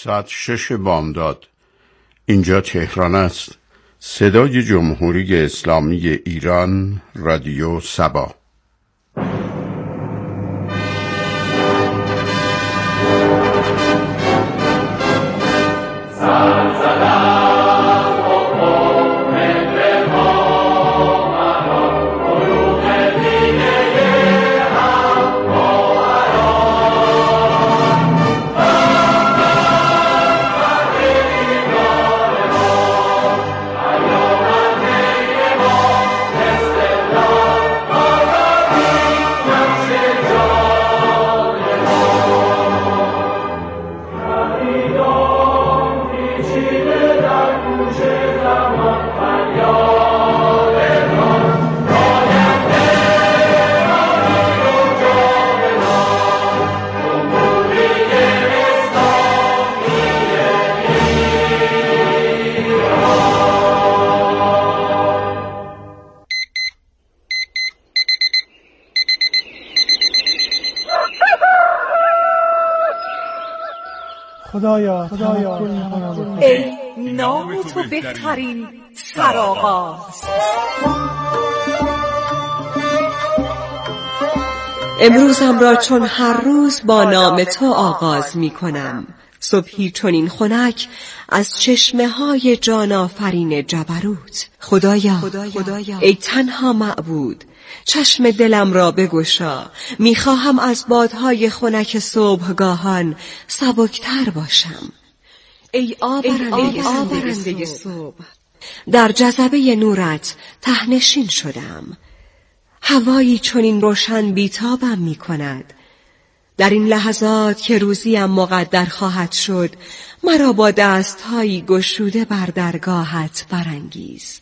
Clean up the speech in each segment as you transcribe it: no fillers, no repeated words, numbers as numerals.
ساعت 6 بامداد. اینجا تهران است. صدای جمهوری اسلامی ایران، رادیو سبا. خدایا ای نام تو بهترین سرآغاز. امروزم را چون هر روز با نام تو آغاز می کنم. صبحی چنین خنک از چشمه های جان آفرین جبروت. خدایا ای تنها معبود، چشم دلم را بگشا. میخواهم از بادهای خنک صبحگاهان سبکتر باشم. ای آبرنده صبح، در جذبه نورت تهنشین شدم. هوایی چنین روشن بیتابم میکند. در این لحظات که روزیم مقدر خواهد شد، مرا با دستهایی گشوده بر درگاهت برانگیز.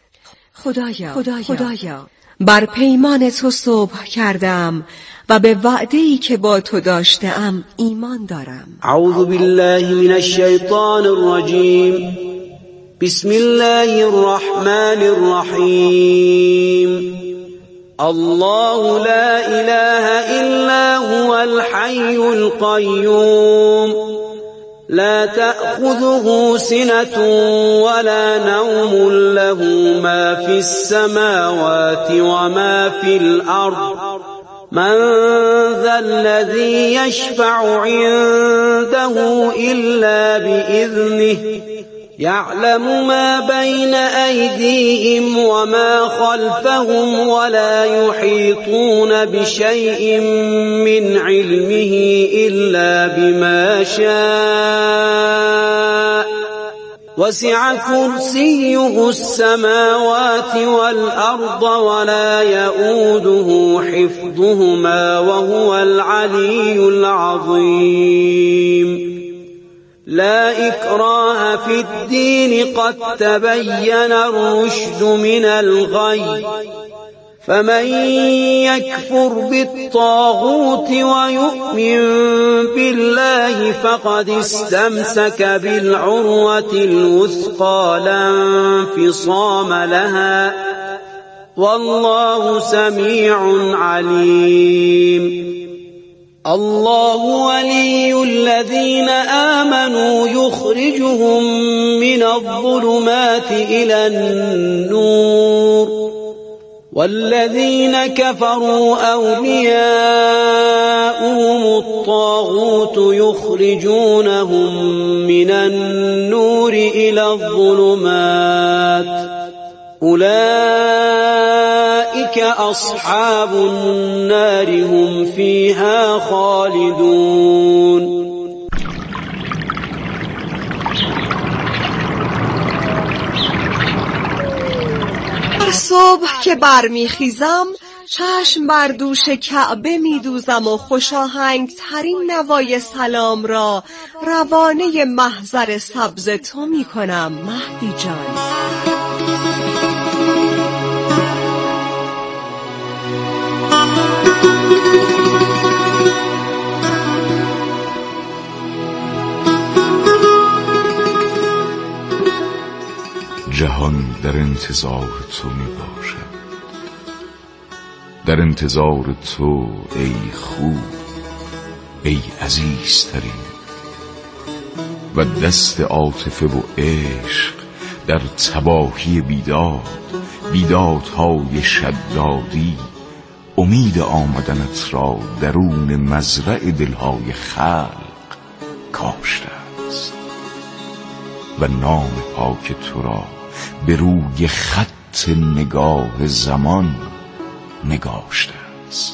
خدایا بر پیمان تو صبح کردم و به وعده‌ای که با تو داشتم ایمان دارم. اعوذ بالله من الشیطان الرجیم. بسم الله الرحمن الرحیم. الله لا اله الا هو الحي القيوم لا تأخذه سنة ولا نوم له ما في السماوات وما في الأرض من ذا الذي يشفع عنده إلا بإذنه يعلم ما بين أيديهم وما خلفهم ولا يحيطون بشيء من علمه إلا بما شاء وسع كرسيه السماوات والأرض ولا يؤوده حفظهما وهو العلي العظيم. لا إكراه في الدين قد تبين الرشد من الغي فمن يكفر بالطاغوت ويؤمن بالله فقد استمسك بالعروة الوثقى لا انفصام لها والله سميع عليم. الله ولي الذين آمنوا يخرجهم من الظلمات إلى النور والذين كفروا أولياؤهم الطاغوت يخرجونهم من النور إلى الظلمات أولئك أصحاب النار هم فيها خالدون. صبح که برمیخیزم چشم بر دوش کعبه میدوزم و خوشاهنگ ترین نوای سلام را روانه محضر سبز تو میکنم مهدی جان. جهان در انتظار تو می باشد، در انتظار تو ای خوب، ای عزیزترین. و دست عاطفه و عشق در تباهی بیدادهای شدادی امید آمدنت را درون مزرع دلهای خلق کاشته است و نام پاک تو را به روی خط نگاه زمان نگاشته است.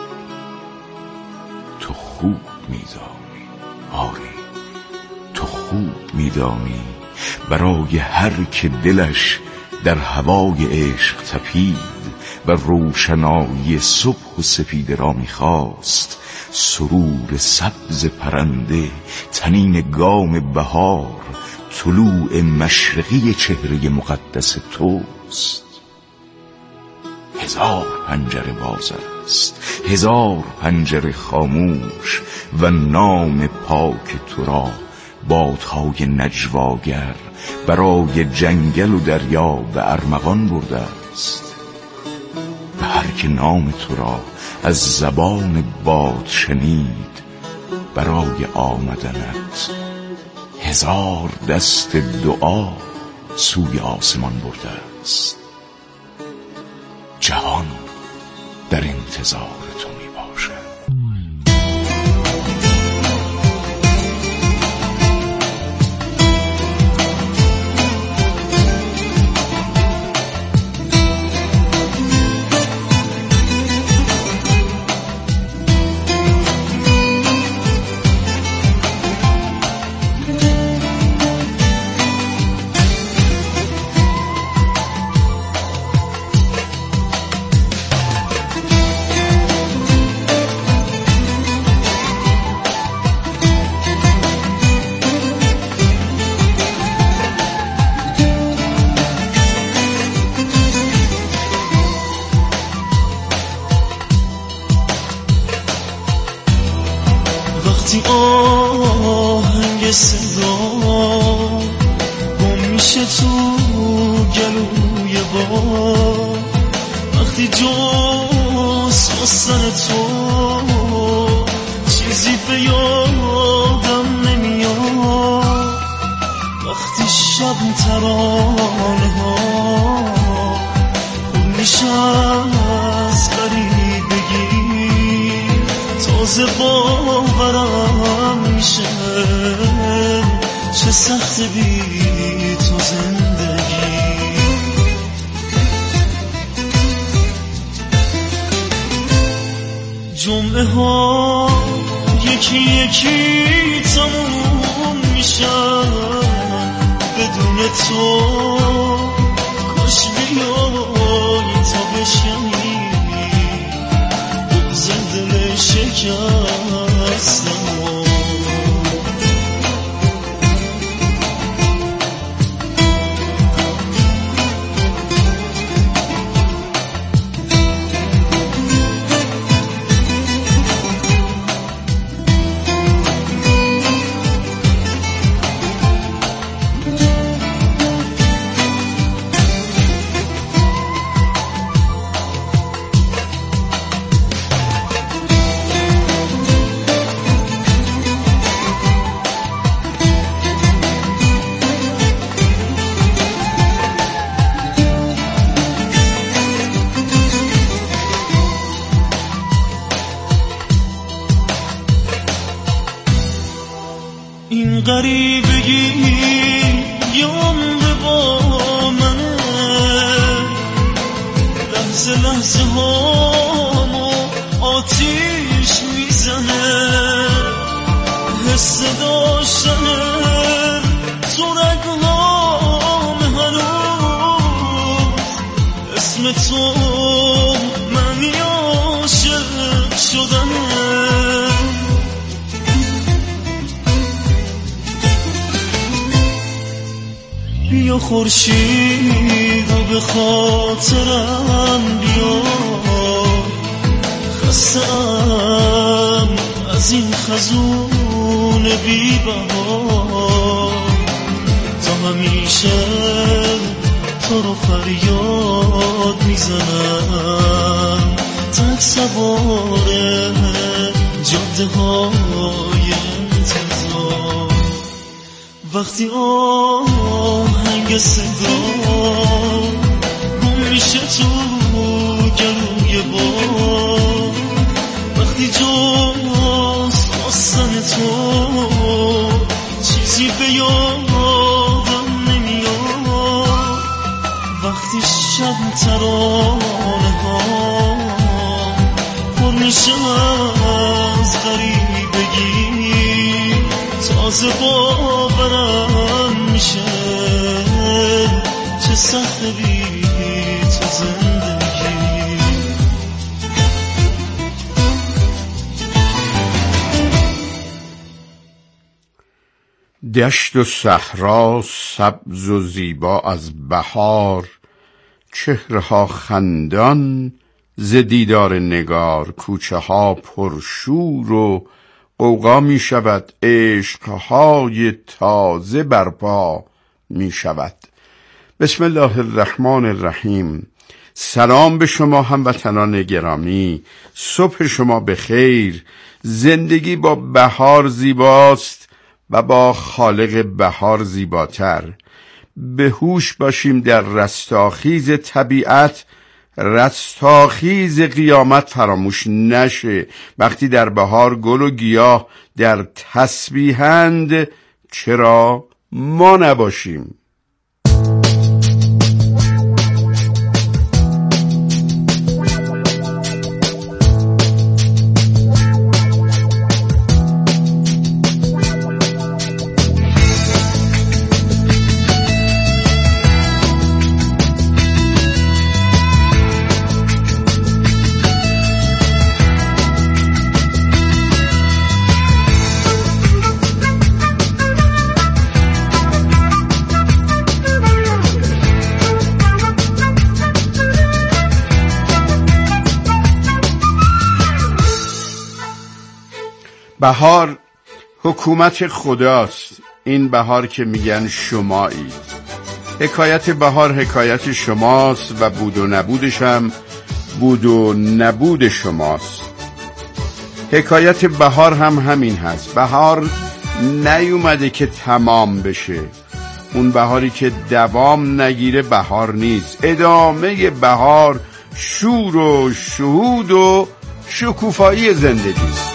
تو خوب می‌دانی، آری تو خوب می‌دانی برای هر که دلش در هوای عشق تپید و روشنایی صبح و سپیده را می‌خواست، سرور سبز پرنده، طنین گام بهار، طلوع مشرقی چهره مقدس توست. 1000 پنجره باز است، 1000 پنجره خاموش و نام پاک تو را بادهای نجواگر برای جنگل و دریا به ارمغان برده است. و هر که نام تو را از زبان باد شنید، برای آمدنت 1000 دست دعا سوی آسمان برده است. جهان در انتظار تو می باشد. وقتی آهنگ صدا گم میشه تو گلوی باد، وقتی جز خواستن تو چیزی به یادم نمیاد، وقتی شب ترانه ها خون میشه از غریبگی، تازه باورم میشه چه سخت بی تو زندگی. جمعه ها یکی یکی تموم میشن بدون تو، کاش بیایی تا بشنی دل شکستم. این غریبگی یه عمر با منه، لحظه لحظه هامو آتیش میزنه، حس داشتن تو رگهام هنوز، اسم تو معنی عاشق شدنه. بیا خورشید و به خاطرم بیار، خسته‌ام از این خزون بی بهار، تا همیشه تو رو فریاد میزنم، تک سوار جاده های انتظار. وقتی آهنگ سنگار گم میشه تو گلوی بار، وقتی جز خواستن تو چیزی به یادم نمیاد، وقتی شب ترانه ها پر میشه از غریبگی، تازه باورم میشه چه سخت بی تو زندگی. دشت و صحرا سبز و زیبا از بهار، چهره ها خندان ز دیدار نگار، کوچه ها پرشور و غوغا می شود، عشقهای تازه برپا می شود. بسم الله الرحمن الرحیم. سلام به شما هموطنان گرامی، صبح شما بخیر. زندگی با بهار زیباست و با خالق بهار زیباتر. به هوش باشیم در رستاخیز طبیعت، رستاخیز قیامت فراموش نشه. وقتی در بهار گل و گیاه در تسبیحند، چرا ما نباشیم؟ بهار حکومت خداست. این بهار که میگن شمایید. حکایت بهار حکایت شماست و بود و نبودش هم بود و نبود شماست. حکایت بهار هم همین هست. بهار نیومده که تمام بشه. اون بهاری که دوام نگیره بهار نیست. ادامه بهار شور و شهود و شکوفایی زندگی است.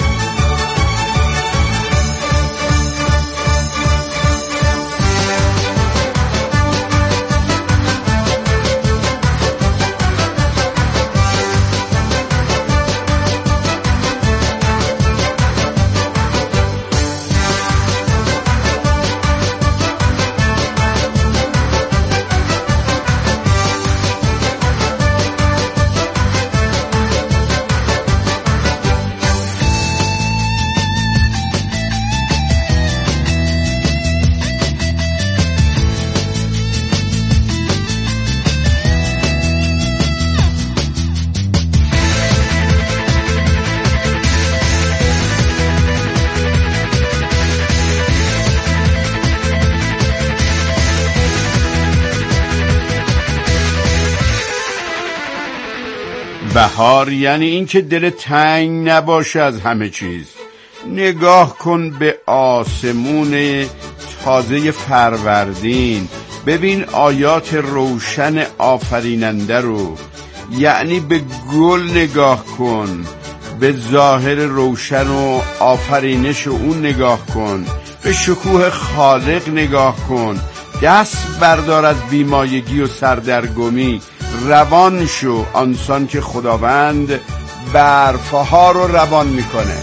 بهار یعنی این که دل تنگ نباشه از همه چیز. نگاه کن به آسمون تازه فروردین، ببین آیات روشن آفریننده رو. یعنی به گل نگاه کن، به ظاهر روشن و آفرینش اون نگاه کن، به شکوه خالق نگاه کن. دست بردار از بیمایگی و سردرگمی، روان شو آنسان که خداوند برفها رو روان میکنه.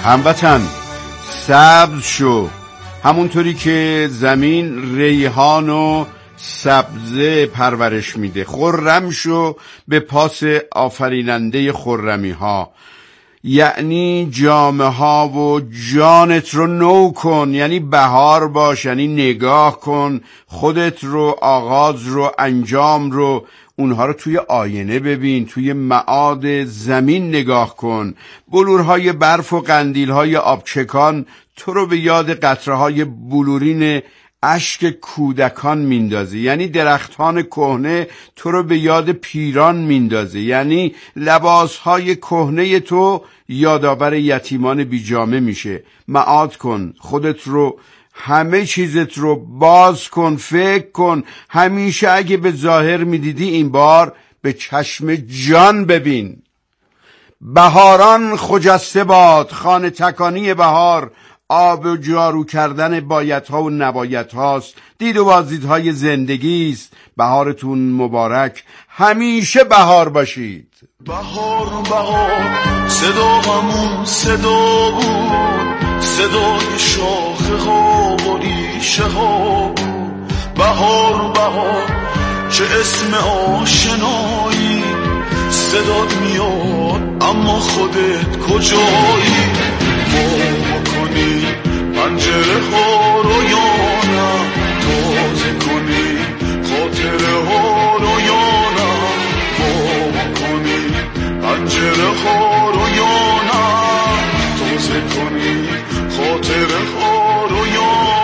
هموطن سبز شو، همونطوری که زمین ریحان و سبزه پرورش میده. خرم شو به پاس آفریننده خرمی ها، یعنی جامه ها و جانت رو نو کن، یعنی بهار باش، یعنی نگاه کن خودت رو، آغاز رو، انجام رو، اونها رو توی آینه ببین، توی معاد زمین نگاه کن. بلورهای برف و قندیلهای آبچکان تو رو به یاد قطره‌های بلورین اشک کودکان میندازه، یعنی درختان کهنه تو رو به یاد پیران میندازه، یعنی لباسهای کهنه تو یادآور یتیمان بیجامه میشه. معاد کن خودت رو، همه چیزت رو باز کن، فکر کن. همیشه اگه به ظاهر میدیدی این بار به چشم جان ببین. بهاران خجسته باد، خانه تکانی بهار، آب و جارو کردن بایدها و نبایدهاست، دید و بازدیدهای زندگیست. بهارتون مبارک، همیشه بهار باشید. بهار بهار صدامون صدا بود، صدای شاخه ها و ریشه ها بود. بهار بهار چه اسم آشنایی، صدات میاد اما خودت کجایی؟ ما کنی پنجره ها رو یا نه، تازه کنی خاطره ها رو یا نه. ما کنی پنجره ها رو یا نه، تازه کنی خاطره ها رو یا نه.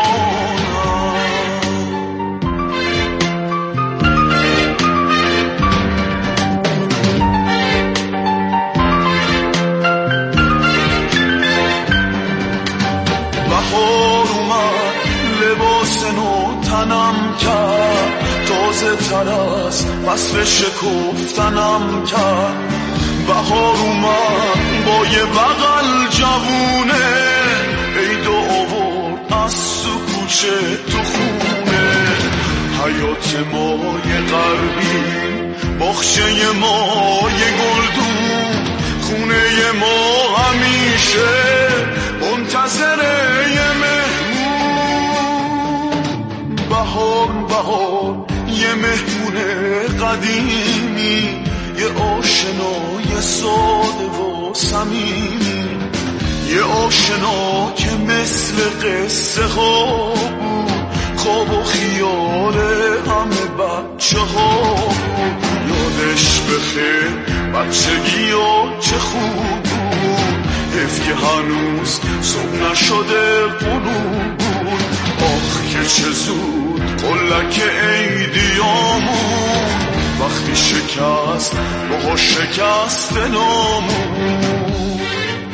بهار اومد لباس نو تنم کرد، تازه تر از وصف شکفتنم کرد. بهار اومد با یه بغل جوونه، عید آورد از تو کوچه تو خونه. حیات ما یه غربی، باغچه ما یه گلدون، خونه ما همیشه منتظر یه مهمون. بهار بهار یه مهمون قدیمی، یه آشنای ساده و صمیمی، یه آشنا که مثل قصه ها بود، خواب و خیال همه بچه ها بود. یادش بخیر بچگی ها چه خوب بود، حیف که هنوز صبح نشده غروب بود. آخ که چه زود قلک عیدیامون، وقتی شکست با شکست نامون.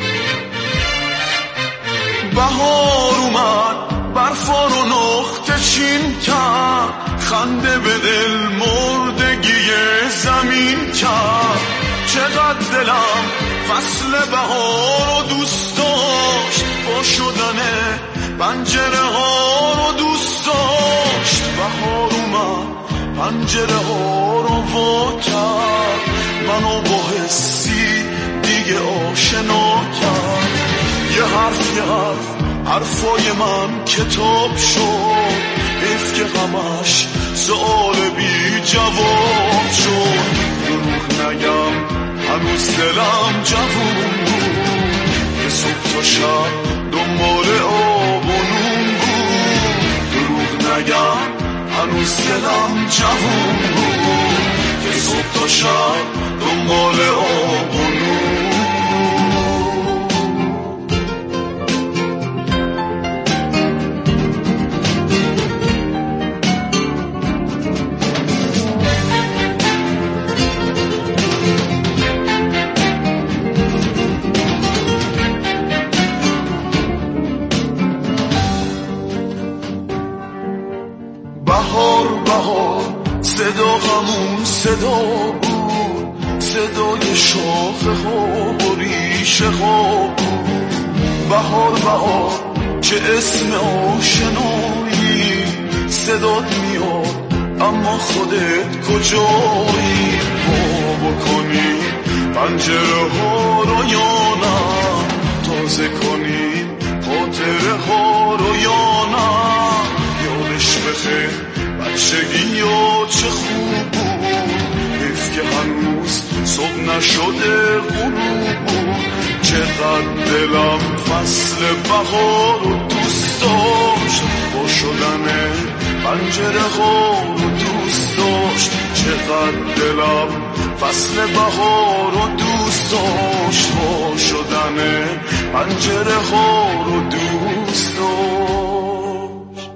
بهار اومد برفا رو نقطه چین کرد، خنده به دل مردگی زمین کرد. چقدر دلم فصل بهار رو دوست داشت، با شدن پنجره ها رو دوست داشت. بهار اومد پنجره ها رو وا کرد، منو با حسی دیگه آشنا کرد. یه حرف حرفای من کتاب شد، حیف که همش سؤال بی جواب شد. دروغ نگم هنوز دلم جوون بود، یه صبح تا شب دنبال آب و نون بود. دروغ نگم هنوز دلم جوون بود، یه صبح تا شب دنبال آب و نون. بهار بهار صدا همون صدا بود، صدای شاخه ها و ریشه ها بود. بهار بهار چه اسم آشنایی، صدات میاد اما خودت کجایی؟ بابا کنی پنجره ها رو یا نه، تازه کنی بچگی و چه خوب بود، حیف که هنوز صبح نشده غروب بود. چقدر دلم فصل بهار رو دوست داشت، با شدن پنجره ها رو دوست داشت. چقدر دلم فصل بهار رو دوست داشت، با شدن پنجره ها رو دوست داشت.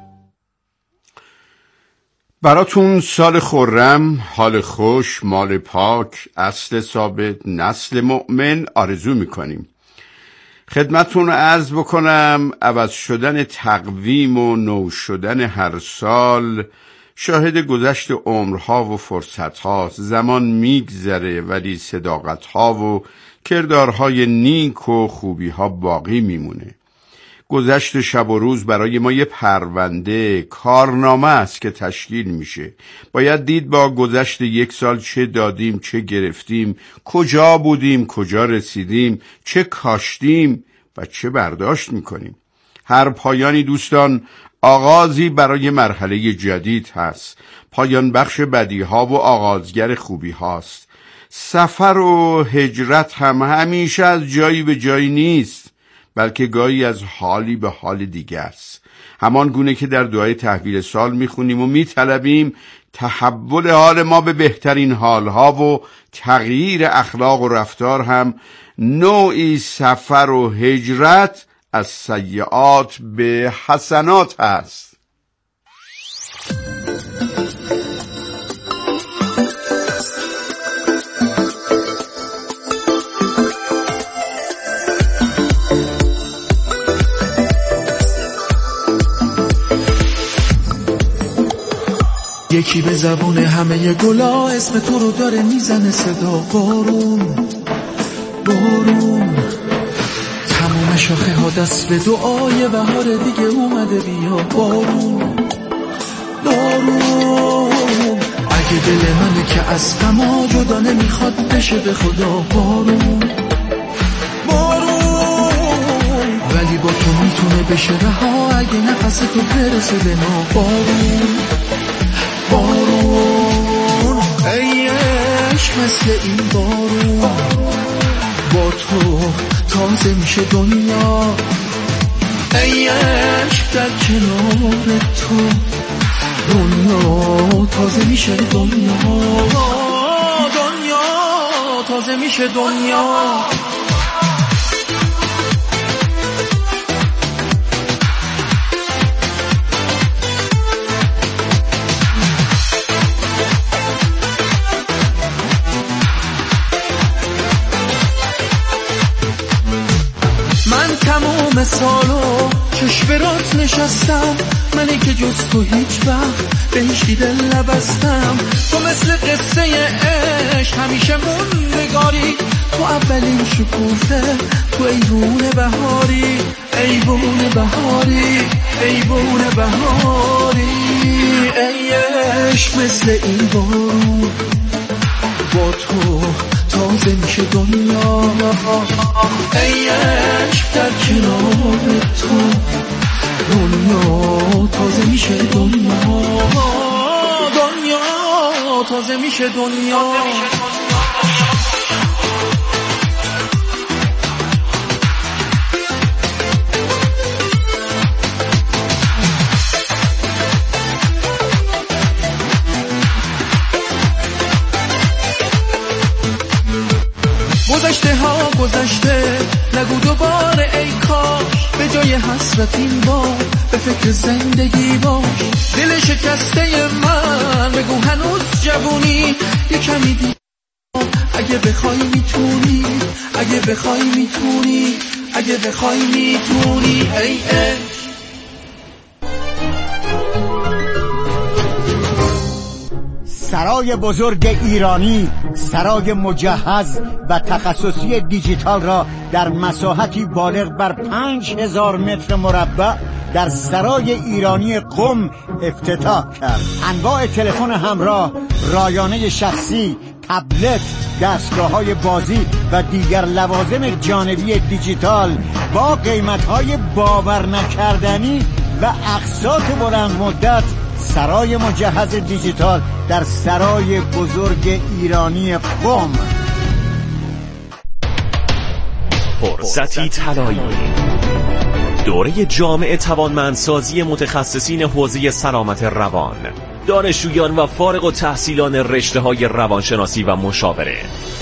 براتون سال خرم، حال خوش، مال پاک، اصل ثابت، نسل مؤمن آرزو میکنیم. خدمتون عرض بکنم عوض شدن تقویم و نو شدن هر سال شاهد گذشت عمرها و فرصتها. زمان میگذره ولی صداقتها و کردارهای نیک و خوبیها باقی میمونه. گذشت شب و روز برای ما یه پرونده، کارنامه است که تشکیل میشه. باید دید با گذشت یک سال چه دادیم، چه گرفتیم، کجا بودیم، کجا رسیدیم، چه کاشتیم و چه برداشت میکنیم. هر پایانی دوستان آغازی برای مرحله جدید هست. پایان بخش بدیها و آغازگر خوبی هاست. سفر و هجرت هم همیشه از جایی به جایی نیست، بلکه گاهی از حالی به حال دیگه است. همان گونه که در دعای تحویل سال میخونیم و میطلبیم تحول حال ما به بهترین حالها و تغییر اخلاق و رفتار، هم نوعی سفر و هجرت از سیئات به حسنات هست. یکی به زبون همه گلا اسم تو رو داره میزنه صدا. بارون بارون، تموم شاخه ها دست به دعای بهار دیگه اومده. بیا بارون بارون، اگه دل منه که از غما جدا نمیخواد بشه به خدا. بارون بارون، ولی با تو میتونه بشه رها اگه نفس تو برسه به ما. بارون بارون، ای عشق مثل این بارون، با تو تازه میشه دنیا. ای عشق در کنار تو دنیا تازه میشه دنیا. دنیا تازه میشه دنیا. تمام سالو چشم رات نشستم، منی که جز تو هیچ وقت به هیچ دل نبستم. تو مثل قصه عشق همیشه موندگاری، تو اولین شکوفه، تو ایوون بهاری، ایوون بهاری، ایوون بهاری. ای عشق مثل این بارون، با تو تازه میشه دنیا. ای عشق در کنار تو دنیا تازه میشه دنیا. دنیا تازه میشه دنیا. گذشته ها گذشته، نگو دوباره ای کاش، به جای حسرت این بار به فکر زندگی باش. دل شکسته من بگو هنوز جوونی، یه کمی دیگه اگه بخوای میتونی، اگه بخوای میتونی، اگه بخوای میتونی. ای سرای بزرگ ایرانی، سرای مجهز و تخصصی دیجیتال را در مساحتی بالغ بر 5000 متر مربع در سرای ایرانی قم افتتاح کرد. انواع تلفن همراه، رایانه شخصی، تبلت، دستگاه‌های بازی و دیگر لوازم جانبی دیجیتال با قیمت‌های باور نکردنی و اقساط بلند مدت سرای مجهز دیجیتال در سرای بزرگ ایرانی قم. فرصتی طلایی، دوره جامع توانمندسازی متخصصین حوزه سلامت روان، دانشجویان و فارغ التحصیلان رشته‌های روانشناسی و مشاوره،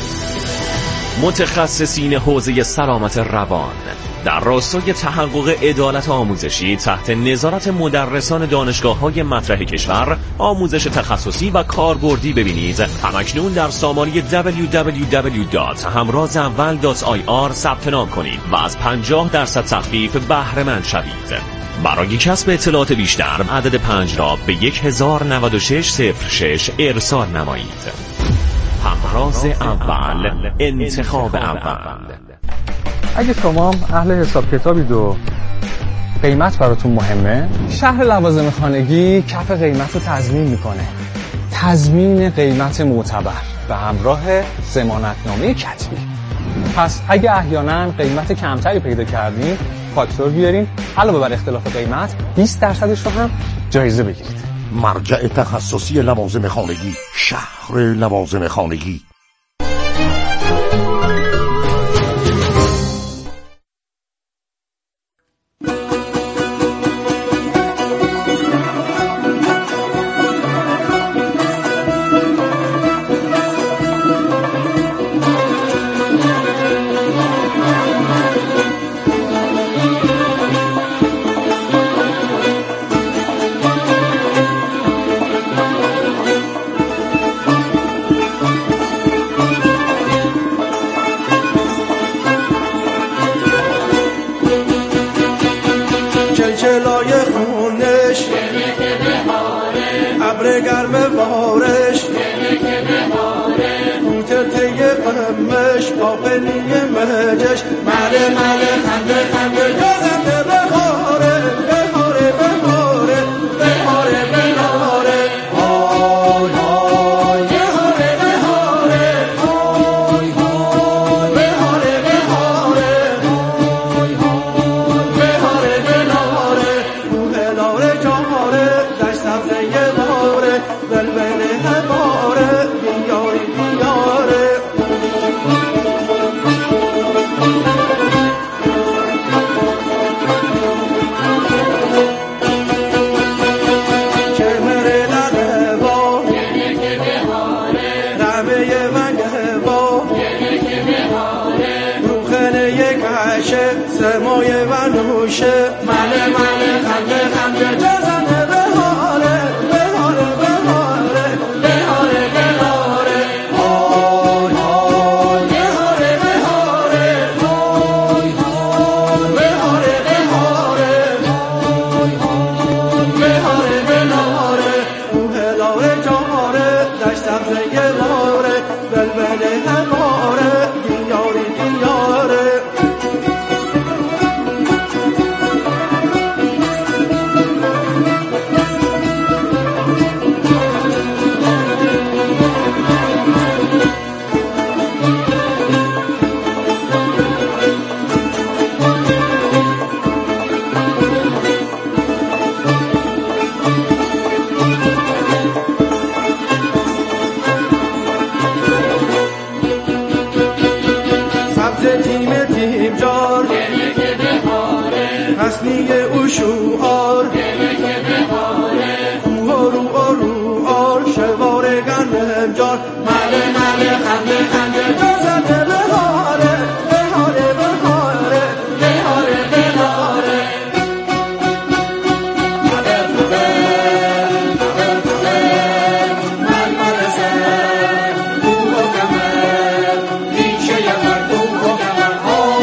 متخصصین حوزه سلامت روان در راستای تحقق عدالت آموزشی تحت نظارت مدرسان دانشگاه‌های مطرح کشور آموزش تخصصی و کاربردی ببینید. همکنون در سامانه www.hamrazawal.ir ثبت نام کنید و از 50% تخفیف بهره مند شوید. برای کسب اطلاعات بیشتر عدد 5 را به 109606 ارسال نمایید. همراز اول، انتخاب اول. اگه شما اهل حساب کتابید و قیمت براتون مهمه، شهر لوازم خانگی کف قیمت رو تضمین میکنه. تضمین قیمت معتبر به همراه ضمانتنامه کتبی. پس اگه احیانا قیمت کمتری پیدا کردین، فاکتور بیارین، علاوه بر اختلاف قیمت 20%ش رو هم جایزه بگیرید. مرجع تخصصی لوازم خانگی، شهر لوازم خانگی. مله مله خنده خنده